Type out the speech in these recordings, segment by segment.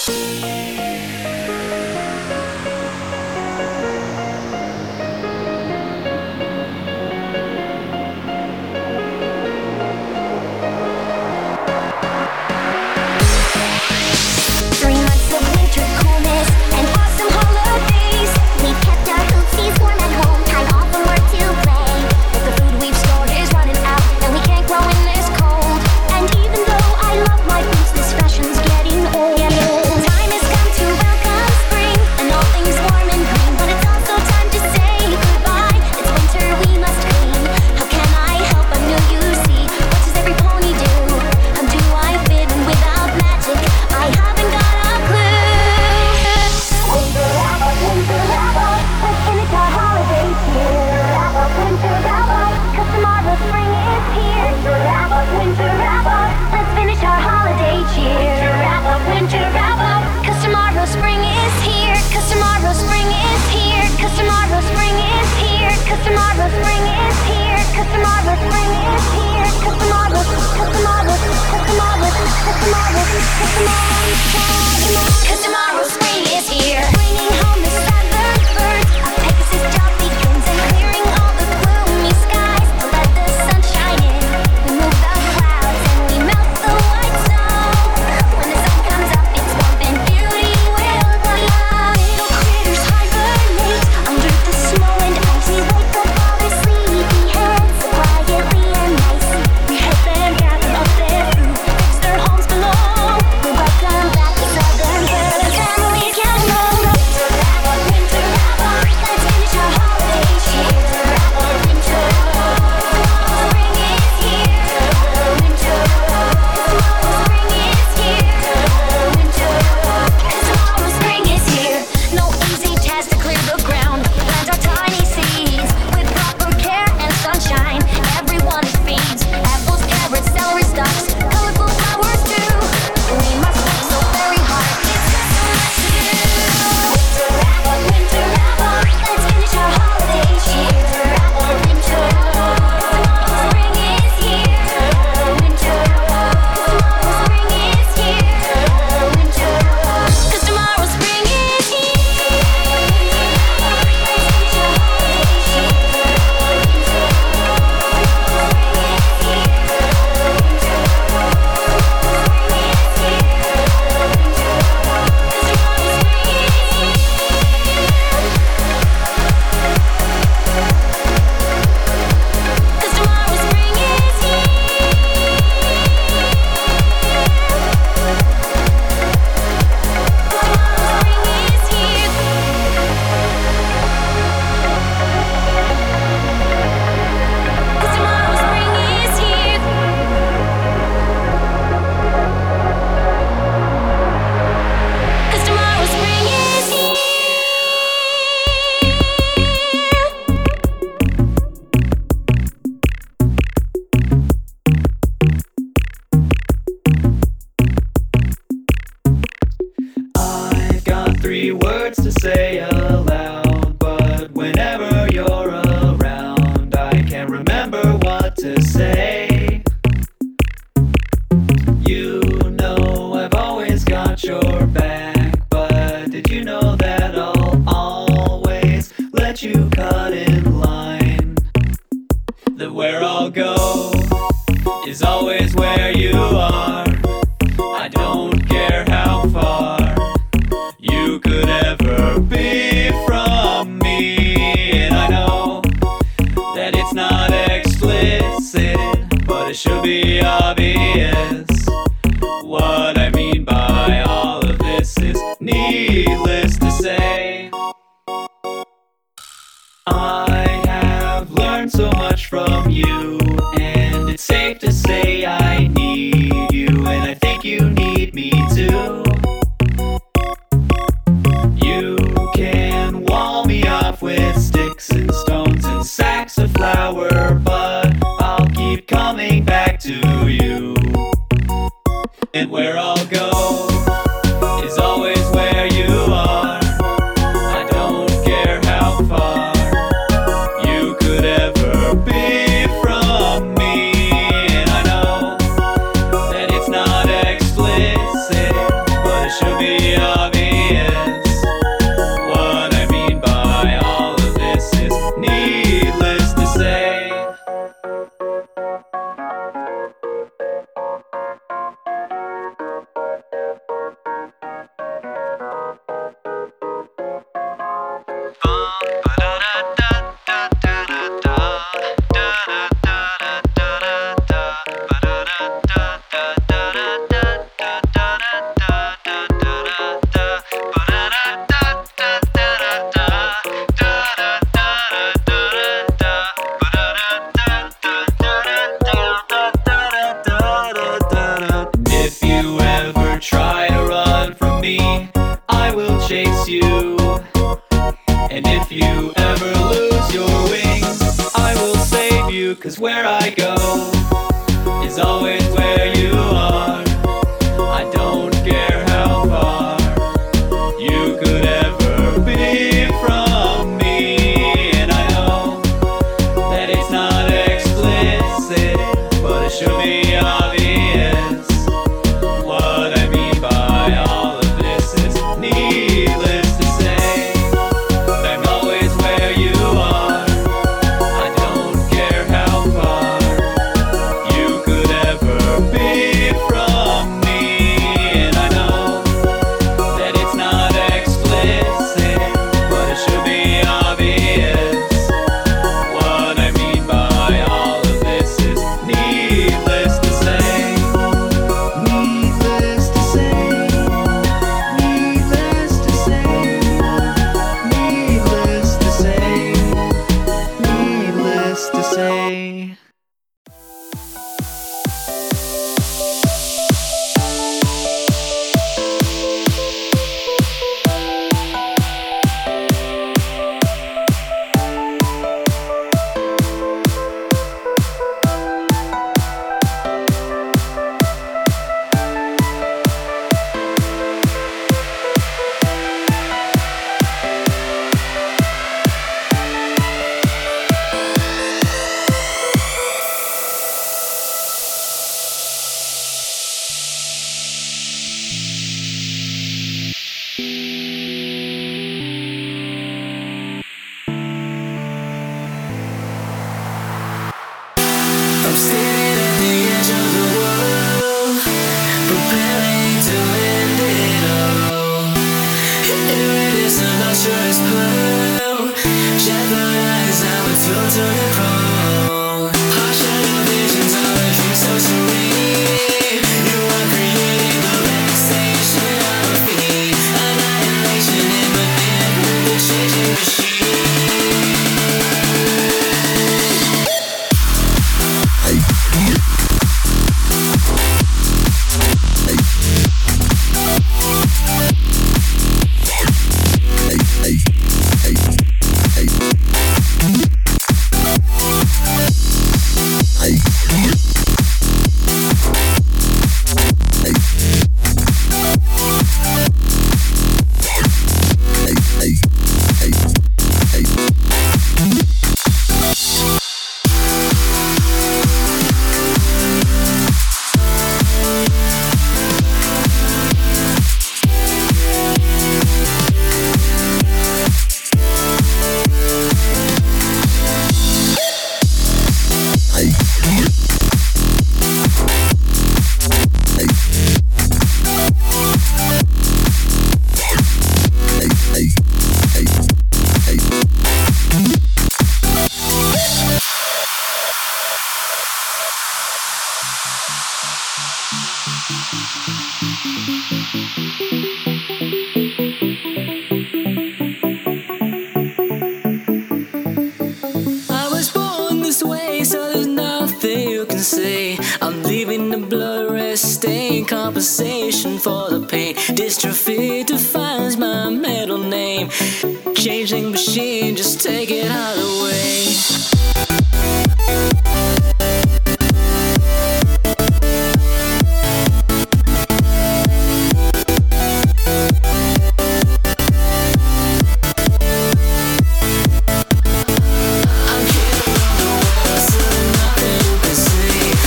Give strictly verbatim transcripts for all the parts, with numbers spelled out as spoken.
And where I'll go is always where you be obvious. What I mean by all of this is needless to say. If you ever try to run from me, I will chase you. And if you ever lose your wings, I will save you. 'Cause where I go is always where you are. I don't care how far you could ever be from me. And I know that it's not explicit, but it should be obvious. What I mean by all of this is needless to say. I'm always where you are. I don't care how far you could ever be from me. And I know that it's not explicit, but it should be obvious. What I mean by all of this is needless to say. Needless to say. Needless to say. Needless to say. Needless to say. I'm standing at the edge of the world, preparing to end it all. Iridescent, lustrous pearl, jeopardize our total control. Partial visions of a dream so serene. You are creating the relaxation of me. Annihilation in within the changing machine. I was born this way, so there's nothing you can say. I'm leaving the blood red stain, compensation for the pain. Dystrophy defines my middle name. Changing machine, just take it out of the way.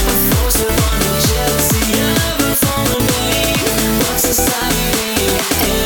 Society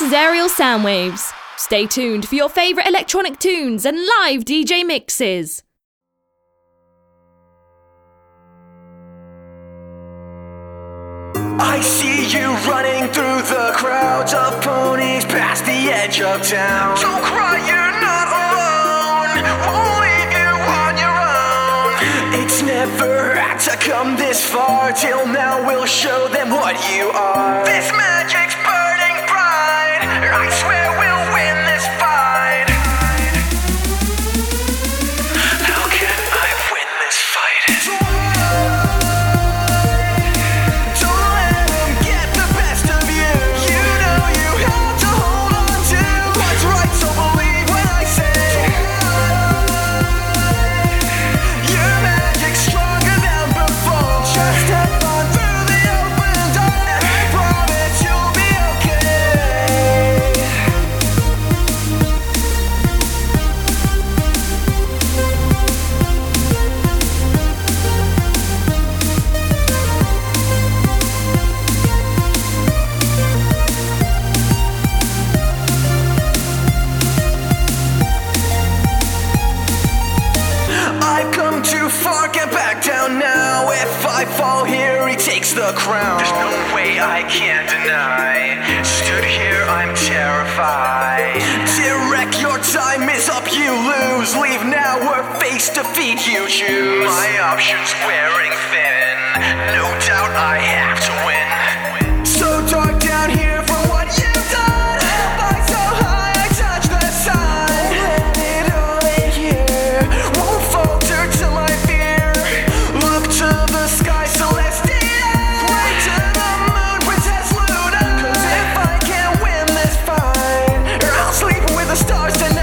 is Aerial Soundwaves. Stay tuned for your favourite electronic tunes and live D J mixes. I see you running through the crowds of ponies past the edge of town. Don't cry, you're not alone. Won't leave you on your own. It's never had to come this far. Till now we'll show them what you are. This magic's burning bright. I swear we'll win this fight. How can I win this fight? The crown. There's no way I can't deny. Stood here, I'm terrified. Direct, your time is up, you lose. Leave now or face defeat, you choose. My options wearing thin. No doubt I have to win. So dark down here for what you've done. Fly so high, I touch the sun. Let it all in here. Won't falter to my fear. Look to the sky, celestial. Stars and